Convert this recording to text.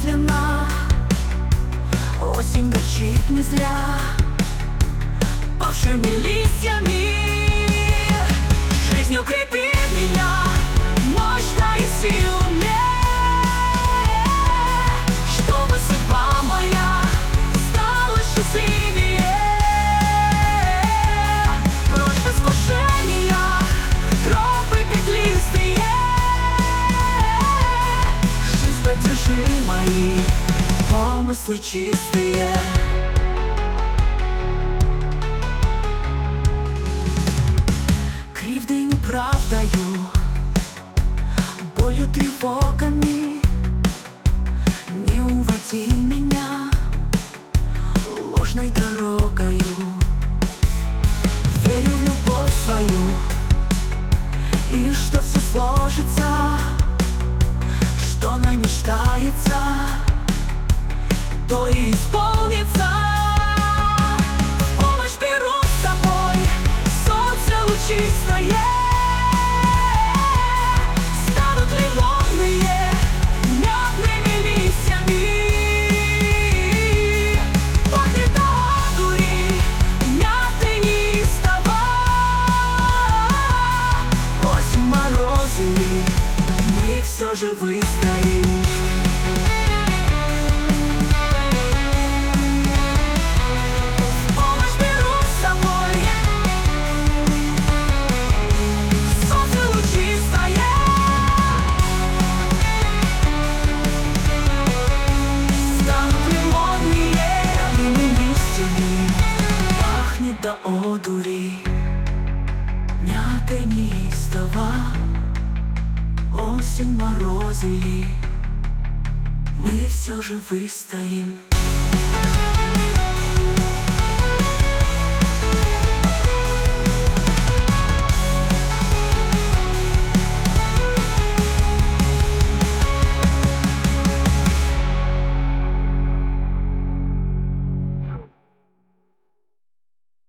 медленно, осень горчит не зря павшими листьями. Жизнь укрепит меня, мощно и сильнее, чтобы судьба моя стала счастливее. Прочь искушения, тропы петлистые, жизнь поддержи мои помыслы чистые. Кривдой неправдою, болью, тревогами не уводи меня ложной дорогою. Верю в любовь свою, и что все сложится, что она мечтается, то и исполнится. В помощь беру с собой солнце лучистое. Станут лимонные мятными листьями. Пахнет одури, мяты неистово. Осень, морозы, мы все же выстоим. До одури, мяты неистово, осень, морозы, мы все же выстоим.